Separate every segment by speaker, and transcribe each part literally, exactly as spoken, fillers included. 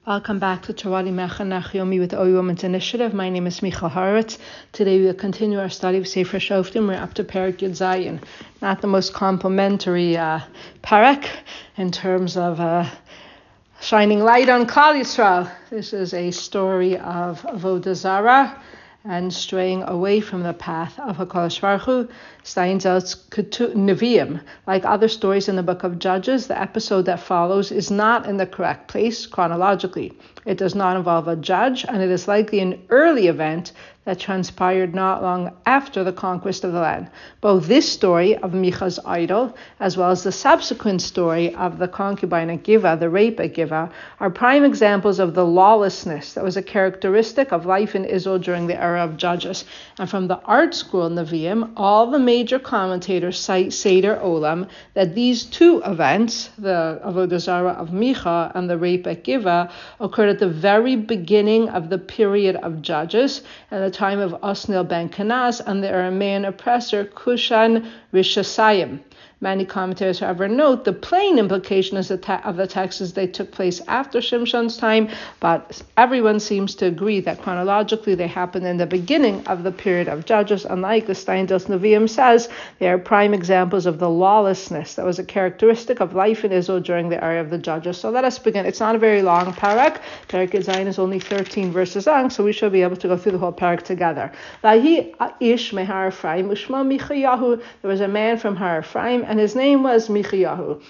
Speaker 1: Welcome back to Torah Mechanach Yomi with the O U Women's Initiative. My name is Michal Horowitz. Today we will continue our study of Sefer Shoftim. We're up to Perek Yud Zayin. Not the most complimentary uh, Perek in terms of uh, shining light on Klal Yisrael. This is a story of Avodah Zarah and straying away from the path of HaKadosh Baruch Hu. Steinzel's Nevi'im. Like other stories in the book of Judges, the episode that follows is not in the correct place chronologically. It does not involve a judge, and it is likely an early event that transpired not long after the conquest of the land. Both this story of Micha's idol, as well as the subsequent story of the concubine at Giva, the rape at Giva, are prime examples of the lawlessness that was a characteristic of life in Israel during the era of Judges. And from the art school Nevi'im, all the major commentators cite Seder Olam that these two events, the Avodah Zarah of Micha and the rape at Giva, occurred at the very beginning of the period of Judges and the time of Osnil ben Kenaz and the Aramean oppressor Kushan Rishasayim. Many commentators, however, note the plain implication of the, te- of the text is they took place after Shimshon's time, but everyone seems to agree that chronologically they happened in the beginning of the period of Judges. Unlike the Steindel's Nevi'im says, they are prime examples of the lawlessness that was a characteristic of life in Israel during the era of the Judges. So let us begin. It's not a very long parak. Perek Yud Zayin is only thirteen verses long, so we should be able to go through the whole parak together. Vahi ish mehar Ephraim ushma Michayahu. There was a man from Har Ephraim, and his name was Michayahu.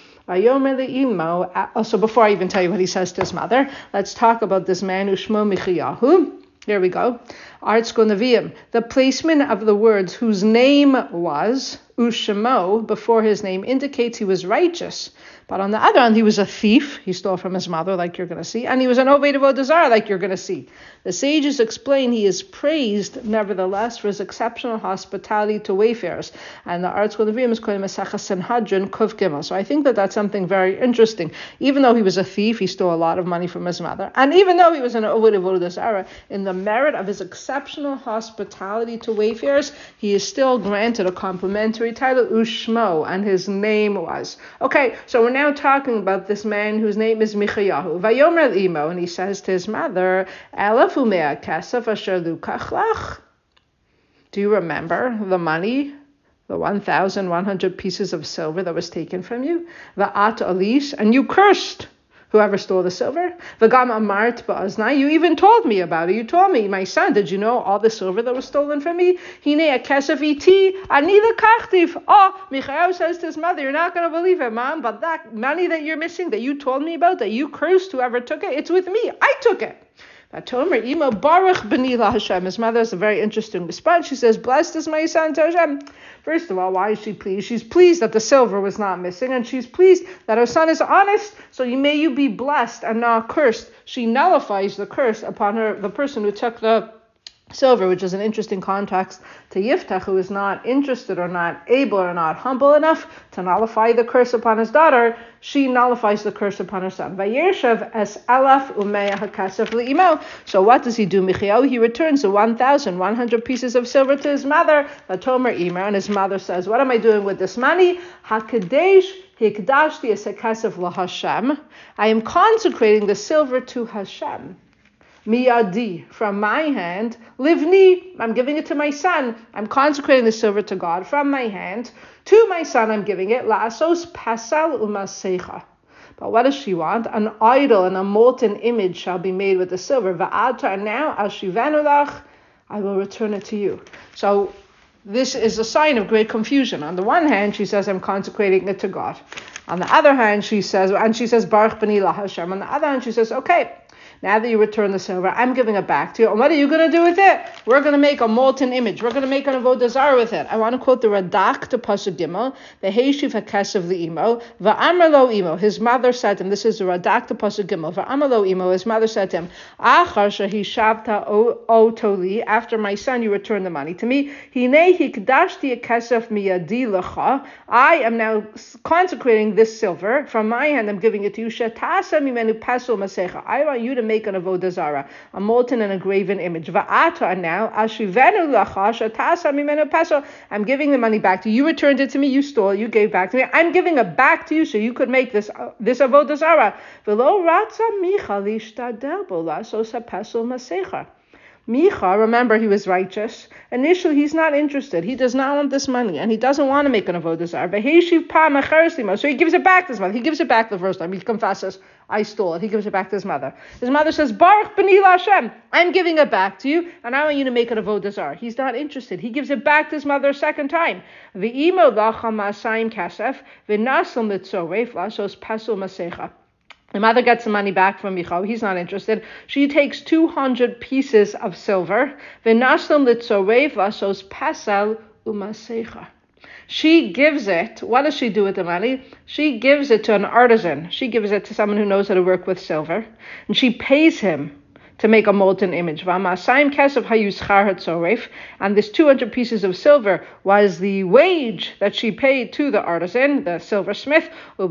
Speaker 1: So before I even tell you what he says to his mother, let's talk about this man, Ushmo Michayahu. Here we go. Art School Nevi'im. The placement of the words whose name was Ushemo before his name indicates he was righteous. But on the other hand, he was a thief. He stole from his mother, like you're going to see. And he was an Oved Avodah Zarah, like you're going to see. The sages explain he is praised, nevertheless, for his exceptional hospitality to wayfarers. And the Art School of Nevi'im is called Mesachas Sanhedrin Kuf Gimel. So I think that that's something very interesting. Even though he was a thief, he stole a lot of money from his mother. And even though he was an Oved Avodah Zarah, in the merit of his exceptional hospitality to wayfarers, he is still granted a complimentary title, Ushmo, and his name was. Okay, so we're now talking about this man whose name is Michayahu. Vayomer Imo, and he says to his mother, Elef umea kesef asher lukach lach. Do you remember the money, the one thousand one hundred pieces of silver that was taken from you? Va'at alish, and you cursed whoever stole the silver. V'gam amart ba'aznai, you even told me about it. You told me, my son, did you know all the silver that was stolen from me? Hine a kesef iti, ani lekachtiv. Oh, Michael says to his mother, you're not going to believe it, Mom, but that money that you're missing, that you told me about, that you cursed whoever took it, it's with me. I took it. Vatomer Imo Baruch B'ni La Hashem. His mother has a very interesting response. She says, blessed is my son to Hashem. First of all, why is she pleased? She's pleased that the silver was not missing, and she's pleased that her son is honest. So you, may you be blessed and not cursed. She nullifies the curse upon her, the person who took the silver, which is an interesting context to Yiftach, who is not interested or not able or not humble enough to nullify the curse upon his daughter. She nullifies the curse upon her son. Vayershav es alaf umeya hakasef li'imo. So what does he do, Michayahu? He returns the one thousand one hundred pieces of silver to his mother, Vatomer Imer, and his mother says, what am I doing with this money? Hakadesh hikdashti es hakasef laHashem. I am consecrating the silver to Hashem. Miyadi, from my hand, livni, I'm giving it to my son. I'm consecrating the silver to God from my hand. To my son I'm giving it, la'asos pasal umasecha. But what does she want? An idol and a molten image shall be made with the silver. Va'ata, and now, al shivenu lach, I will return it to you. So this is a sign of great confusion. On the one hand, she says, I'm consecrating it to God. On the other hand, she says, and she says, Baruch b'ni la Hashem. On the other hand, she says, okay, now that you return the silver, I'm giving it back to you. And what are you going to do with it? We're going to make a molten image. We're going to make an avodah zarah with it. I want to quote the Radak to Pasuk Gimel. V'heishiv hakesef li'imo. V'amar lo imo. His mother said to him, this is the Radak to Pasuk Gimel. V'amar lo imo. His mother said to him, Achar shehi shavta oto li. After my son, you return the money to me. Hinei hikdashti hakesef miyadi lecha. I am now consecrating this silver. From my hand, I'm giving it to you. Shetasa mimenu pasul masecha. I want you you to make an avodah zarah, a molten and a graven image. Va'ata, and now, ashivenu lacha shatasa mimenu peso. I'm giving the money back to you. You returned it to me. You stole it. You gave it back to me. I'm giving it back to you so you could make this uh, this avodah zarah. V'lo ratza Micha lishtadel bo lasos hapeso masecha. Micha, remember, he was righteous. Initially, he's not interested. He does not want this money, and he doesn't want to make an avodah zarah. So he gives it back to his mother. He gives it back the first time. He confesses, I stole it. He gives it back to his mother. His mother says, Baruch b'ni Hashem, I'm giving it back to you, and I want you to make an avodah zarah. He's not interested. He gives it back to his mother a second time. V'imo lacha masayim kasef, v'nasel mitzoref lasos pasul masecha. The mother gets the money back from Micha. He's not interested. She takes two hundred pieces of silver. V'naslam litzorev lasos pasal umasecha. She gives it. What does she do with the money? She gives it to an artisan. She gives it to someone who knows how to work with silver. And she pays him to make a molten image. And this two hundred pieces of silver was the wage that she paid to the artisan, the silversmith. And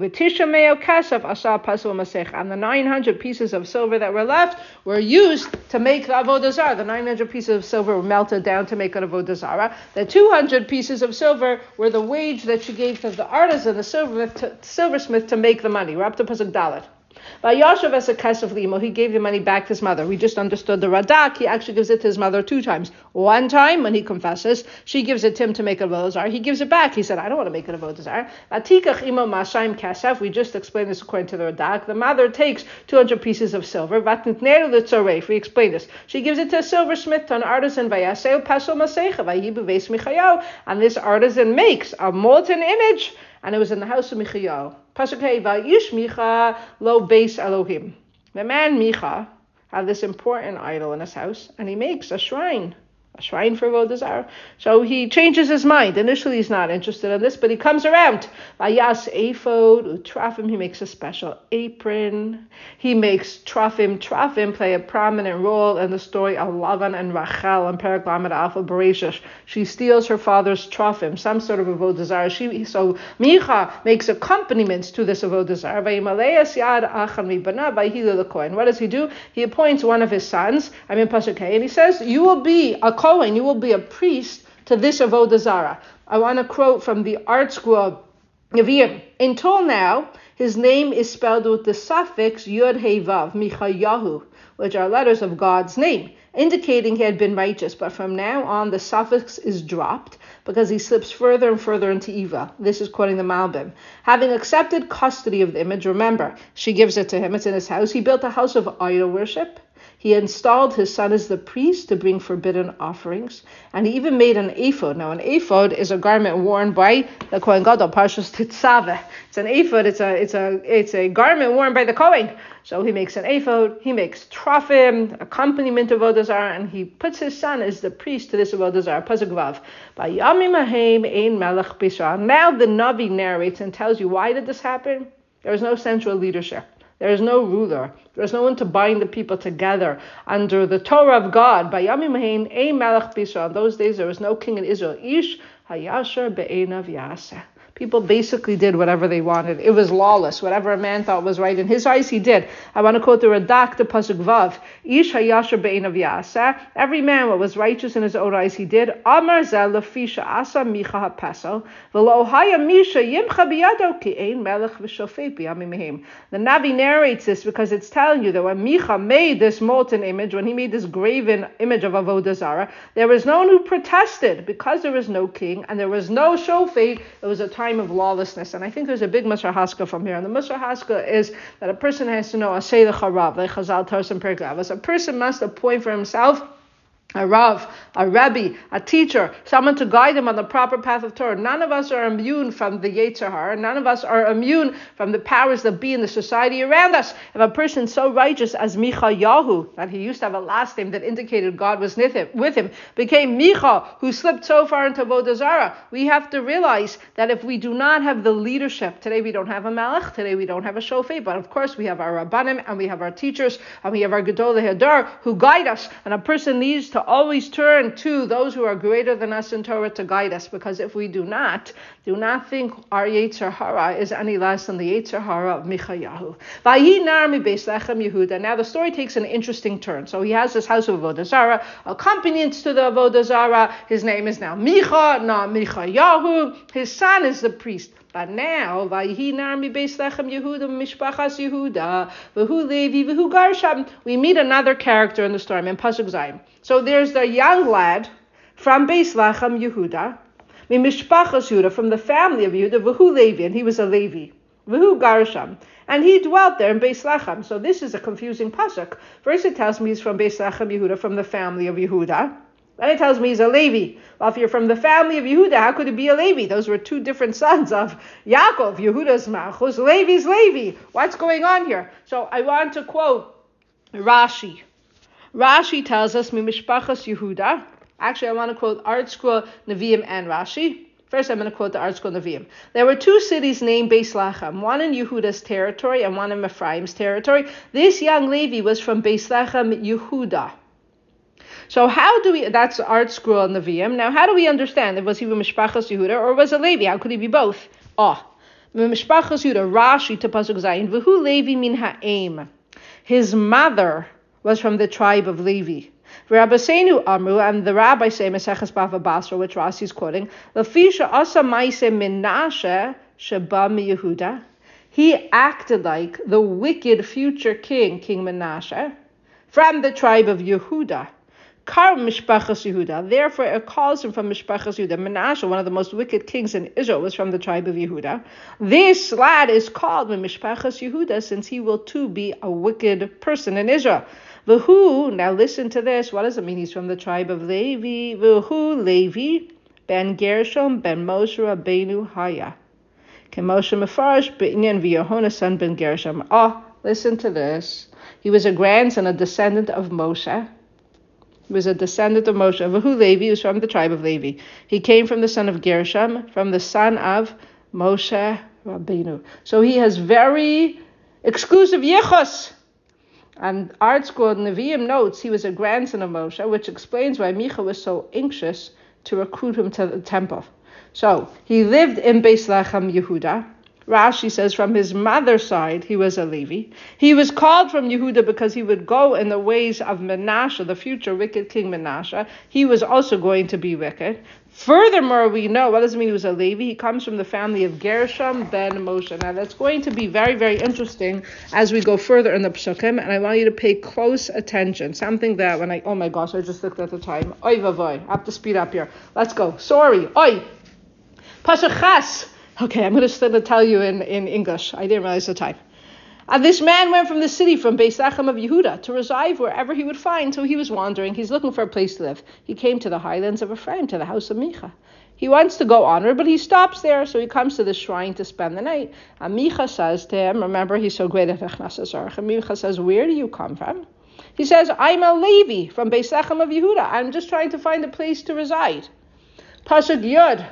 Speaker 1: the nine hundred pieces of silver that were left were used to make the avodah zarah. The nine hundred pieces of silver were melted down to make an avodah zarah. The two hundred pieces of silver were the wage that she gave to the artisan, the silversmith, to, silversmith to make the money. We're up to Pasuk Dalet. Vayashav as a kesef limo, he gave the money back to his mother. We just understood the Radak. He actually gives it to his mother two times. One time when he confesses, she gives it to him to make a avodah zarah. He gives it back. He said, I don't want to make an avodah zarah. Vatikach imo mashaim kesef. We just explained this according to the Radak. The mother takes two hundred pieces of silver. Vatnitneru litzoref. We explained this. She gives it to a silversmith, to an artisan. Vayaseu pasul masecha vayibu veis michayahu. And this artisan makes a molten image. And it was in the house of Michayahu. Pasuk Hey, Vayish Micha lo beis Elohim. The man Micha had this important idol in his house, and he makes a shrine. A shrine for avodah zarah. So he changes his mind. Initially, he's not interested in this, but he comes around. Vayas ephod utrafim. He makes a special apron. He makes trafim. Trafim play a prominent role in the story of Lavan and Rachel and Perek Lamed Alpha Bereshis. She steals her father's trafim, some sort of avodah zarah. She so Micha makes accompaniments to this avodah zarah. Vayimaleas yad achan mibana vayhilu lekohen. What does he do? He appoints one of his sons. I'm in Pasuk Hey, and he says, "You will be a Kohen, you will be a priest to this avodah zarah." I want to quote from the Art School Yavir. Until now, his name is spelled with the suffix Yud Hey Vav, Michayahu, which are letters of God's name, indicating he had been righteous. But from now on, the suffix is dropped because he slips further and further into evil. This is quoting the Malbim. Having accepted custody of the image, remember, she gives it to him, it's in his house. He built a house of idol worship. He installed his son as the priest to bring forbidden offerings, and he even made an ephod. Now, an ephod is a garment worn by the Kohen Gadol, Parshas Tetzaveh. It's an ephod. It's a it's a it's a garment worn by the Kohen. So he makes an ephod. He makes trafim, accompaniment of avodah zarah, and he puts his son as the priest to this avodah zarah. Pasuk Vav. Vayamim ahem ein melech b'Yisrael. Now the Navi narrates and tells you why did this happen. There was no central leadership. There is no ruler. There is no one to bind the people together under the Torah of God. By Yamim Hein, ein melech b'Yisrael. In those days, there was no king in Israel. Ish hayasher be'enav yaseh. People basically did whatever they wanted. It was lawless. Whatever a man thought was right in his eyes, he did. I want to quote the Radak, the Pasuk Vav. Ish hayasher be'enav yaseh. Every man what was righteous in his own eyes, he did. Amar zeh lefisha asa micha hapesel. V'lo haya misha yimcha biyado ki ein melech v'shofet b'yamim mehem. The Navi narrates this because it's telling you that when Micha made this molten image, when he made this graven image of avodah zarah, there was no one who protested because there was no king and there was no shofet. It was a time of lawlessness. And I think there's a big Musar Haskell from here. And the Musar Haskell is that a person has to know Asay l'charav, like Chazal Tarsim Perklav. A person must appoint for himself a Rav, a Rebbe, a teacher, someone to guide him on the proper path of Torah. None of us are immune from the Yetzer Hara. None of us are immune from the powers that be in the society around us. If a person so righteous as Michayahu, that he used to have a last name that indicated God was with him, became Micha, who slipped so far into avodah zarah, we have to realize that if we do not have the leadership, today we don't have a Melech, today we don't have a Shofet, but of course we have our Rabbanim, and we have our teachers, and we have our Gedolei Hadar, who guide us, and a person needs to to always turn to those who are greater than us in Torah to guide us, because if we do not, do not think our Yetzer Hara is any less than the Yetzer Hara of Michayahu. Vayi nar mi beis Lechem Yehuda. Now the story takes an interesting turn. So he has this house of Avodah Zarah, accompaniments to the Avodah Zarah. His name is now Micha, not Michayahu. His son is the priest. But now, Vayihi nar mi beis Lechem Yehuda mishpachas Yehuda v'hu Levi v'hu Gershom. We meet another character in the story in Pasuk Zayin. So there's the young lad from Beis Lechem Yehuda, mi mishpachas Yehuda, from the family of Yehuda, v'hu Levi, and he was a Levi, v'hu Gershom, and he dwelt there in Beis Lechem. So this is a confusing pasuk. First it tells me he's from Beis Lechem Yehuda, from the family of Yehuda. Then it tells me he's a Levi. Well, if you're from the family of Yehuda, how could it be a Levi? Those were two different sons of Yaakov. Yehuda's Malchus, Levi's Levi. What's going on here? So I want to quote Rashi. Rashi tells us, Mi Mishpachas Yehuda. Actually, I want to quote Art Scroll, Nevi'im, and Rashi. First, I'm going to quote the Art Scroll Nevi'im. There were two cities named Beis Lechem, one in Yehuda's territory and one in Ephraim's territory. This young Levi was from Beis Lechem Yehuda. So how do we, that's Art Scroll Nevi'im. Now, how do we understand? Was he from Mishpachas Yehuda or was a Levi? How could he be both? Oh, Mishpachas Yehuda, Rashi to Pasuk Zayin, V'hu Levi min ha'em. His mother was from the tribe of Levi. V'Rabbeinu Amru, and the rabbi say, Maseches Bava Basra, which Rashi is quoting, Lefisha asa ma'aseh Menashe sheba mi Yehuda. He acted like the wicked future king, King Menashe, from the tribe of Yehuda. Kar Mishpachas Yehuda. Therefore, it calls him from Mishpachas Yehuda. Menashe, one of the most wicked kings in Israel, was from the tribe of Yehuda. This lad is called Mishpachas Yehuda, since he will too be a wicked person in Israel. V'hu, now listen to this. What does it mean? He's from the tribe of Levi. V'hu Levi ben Gershom ben Moshe Rabbeinu Haya. Ke Moshe Mefarash b'inyan v'Yehoshua son ben Gershom. Oh, listen to this. He was a grandson, a descendant of Moshe. He was a descendant of Moshe. V'hu Levi was from the tribe of Levi. He came from the son of Gershom, from the son of Moshe Rabbeinu. So he has very exclusive yichus. And Art Scroll Nevi'im notes he was a grandson of Moshe, which explains why Micha was so anxious to recruit him to the temple. So he lived in Beis Lechem Yehuda. Rashi says from his mother's side, he was a Levi. He was called from Yehuda because he would go in the ways of Menashe, the future wicked king Menashe. He was also going to be wicked. Furthermore, we know, what does it mean he was a Levi? He comes from the family of Gershom ben Moshe. Now, that's going to be very, very interesting as we go further in the Psukim, and I want you to pay close attention. Something that when I, oh my gosh, I just looked at the time. Oy vavoy, I have to speed up here. Let's go. Sorry. Oy. Pasuk Chas. Okay, I'm going to tell you in, in English. I didn't realize the time. Uh, this man went from the city, from Beis Lechem of Yehuda, to reside wherever he would find. So he was wandering. He's looking for a place to live. He came to the highlands of Ephraim, to the house of Micha. He wants to go onward, but he stops there. So he comes to the shrine to spend the night. And Micha says to him, remember, he's so great at Echnas Azarach. And Micha says, where do you come from? He says, I'm a Levi from Beis Lechem of Yehuda. I'm just trying to find a place to reside. Pasuk Yud.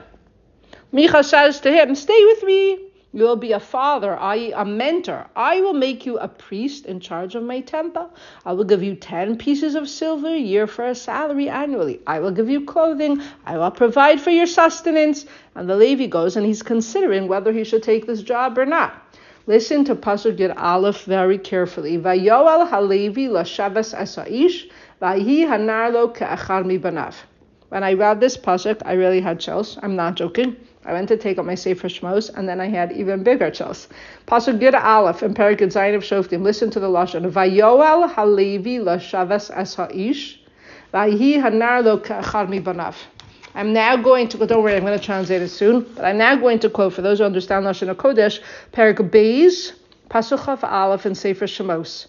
Speaker 1: Micha says to him, stay with me. You will be a father, that is a mentor. I will make you a priest in charge of my temple. I will give you ten pieces of silver a year for a salary annually. I will give you clothing. I will provide for your sustenance. And the Levi goes and he's considering whether he should take this job or not. Listen to Pasuk Yud Aleph very carefully. Vayoel halevi lashavas asaish, vayi hanarlo ke'achar mibanav. When I read this pasuk, I really had chills. I'm not joking. I went to take up my Sefer Shmos, and then I had even bigger chills. Pasuk Yud Aleph in Perek Yud Zayin of Shoftim. Listen to the lashon. Vayoel halevi lashavas as haish, vayi hanar lo ka'achar mibanav. I'm now going to, don't worry, I'm going to translate it soon, but I'm now going to quote, for those who understand Lashon HaKodesh, Perek Beis, Pasuk Chaf Aleph in Sefer Shmos.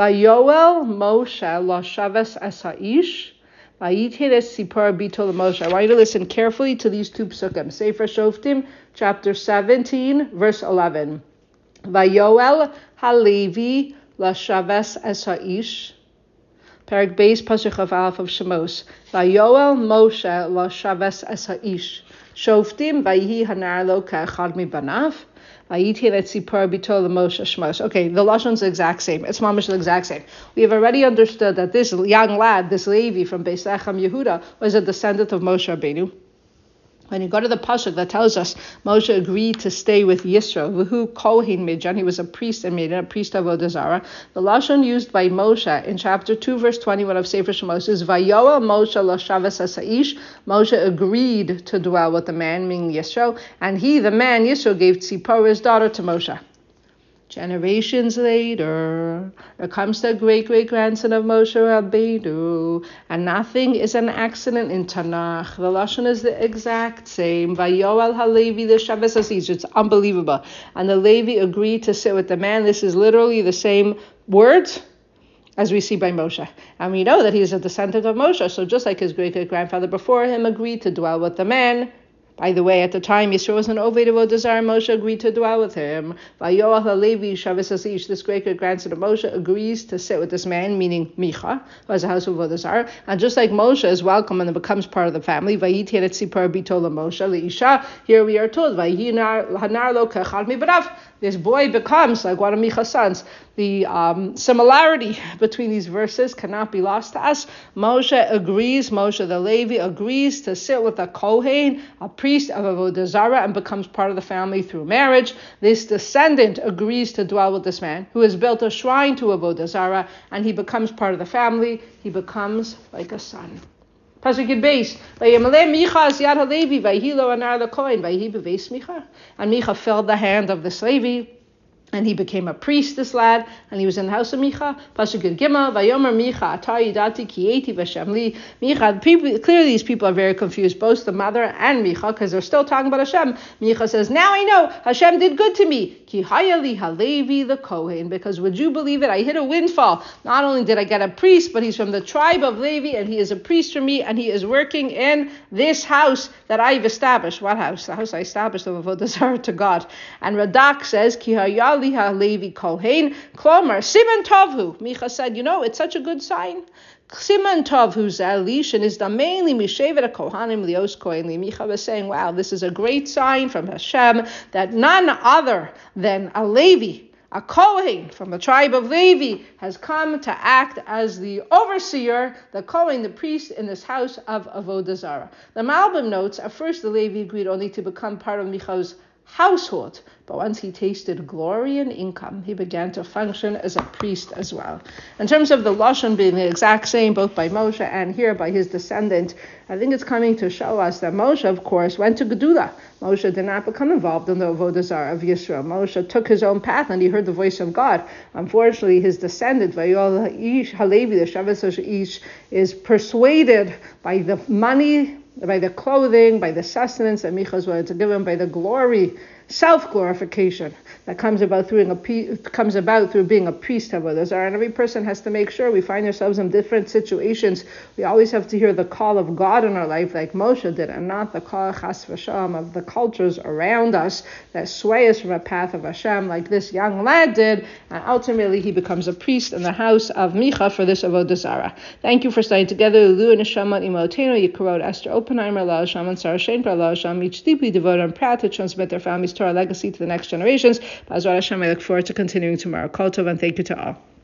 Speaker 1: Vayoel Moshe lashavas as haish, I want you to listen carefully to these two psukim. Sefer Shoftim, chapter seventeen, verse eleven. Vayoel halevi lashavas es ha'ish. Perek Beis Pasuk of Aleph of Shemos. Vayoel Moshe lo shaves es ha'ish. Shoftim vayihi hanar lo ka'echad mibanav. Vayitin et Tzipor bito Moshe Shemos. Okay, the lashon's the exact same. It's mamish the exact same. We have already understood that this young lad, this Levi from Beis Lechem Yehuda, was a descendant of Moshe Rabbeinu. When you go to the pasuk that tells us Moshe agreed to stay with Yisro, who Kohen Midjan, he was a priest and made a priest of Avodah Zarah. The lashon used by Moshe in chapter two, verse twenty-one of Sefer Shemos is Vayoel Moshe lo shaves ha'ish. Moshe agreed to dwell with the man, meaning Yisro, and he, the man Yisro, gave Tzipor, his daughter, to Moshe. Generations later, there comes the great-great-grandson of Moshe Rabbeinu, and nothing is an accident in Tanakh. The lashon is the exact same. Vayoel HaLevi the shaves ha'ish. It's unbelievable. And the Levi agreed to sit with the man. This is literally the same words as we see by Moshe. And we know that he is a descendant of Moshe. So just like his great-great-grandfather before him agreed to dwell with the man. By the way, at the time, Yisro was an Oved of Avodah Zarah. Moshe agreed to dwell with him. Vayoel HaLevi shaves ha'ish. This great great grandson of Moshe agrees to sit with this man, meaning Micha, who has a house of Avodah Zarah. And just like Moshe is welcome and becomes part of the family, Vayitin et Tzipor bito Moshe leisha. Here we are told, Vayihi hanar lo ka'echad mibanav. This boy becomes like one of Micha's sons. The um, similarity between these verses cannot be lost to us. Moshe agrees, Moshe the Levi agrees to sit with a Kohen, a priest of Avodah Zarah, and becomes part of the family through marriage. This descendant agrees to dwell with this man who has built a shrine to Avodah Zarah, and he becomes part of the family. He becomes like a son. Pasuk Beis. Vayemaleh Micha as Yad HaLevi, Vayihi lo anar leKohen, Vayihi beveis Micha. And Micha filled the hand of this Levi, and he became a priest, this lad, and he was in the house of Micha. Pasuk Gimel, Vayomer Micha, Ata yidati ki eti v'Hashem li. Micha, people, clearly these people are very confused, both the mother and Micha, because they're still talking about Hashem. Micha says, now I know, Hashem did good to me. Ki hayali halevi the Kohen, because would you believe it, I hit a windfall. Not only did I get a priest, but he's from the tribe of Levi, and he is a priest for me, and he is working in this house that I've established. What house? The house I established of Avodah Zarah to God. And Radak says, Ki hayali Levi Kohen, Klomar, Siman Tovhu. Micha said, you know, it's such a good sign. Siman Tovhu Zalish, and is the mainly Mishevet Kohanim Lios Kohen. Micha was saying, wow, this is a great sign from Hashem that none other than a Levi, a Kohen from the tribe of Levi, has come to act as the overseer, the Kohen, the priest in this house of Avodah Zarah. The Malbim notes, at first the Levi agreed only to become part of Micha's household, but once he tasted glory and income, he began to function as a priest as well. In terms of the lashon being the exact same, both by Moshe and here by his descendant, I think it's coming to show us that Moshe, of course, went to Gedula. Moshe did not become involved in the Avodah Zarah of Yisrael. Moshe took his own path and he heard the voice of God. Unfortunately, his descendant, Vayoel HaLevi, the shaves ha'ish, is persuaded by the money, by the clothing, by the sustenance that Micha wanted to give him, by the glory, self-glorification that comes about through a comes about through being a priest of Avodah Zarah. And every person has to make sure we find ourselves in different situations. We always have to hear the call of God in our life, like Moshe did, and not the call chas v'shalom of the cultures around us that sway us from a path of Hashem, like this young lad did. And ultimately, he becomes a priest in the house of Micha for this Avodah Zarah. Thank you for studying together. Lu and Neshamat Imotenu Yikarot Esther Oppenheimer La Hashem and Sarah Shenper La Hashem, each deeply devoted and proud to transmit their families' Torah legacy to the next generations. B'ezrat Hashem, I look forward to continuing tomorrow. Kol tov, and thank you to all.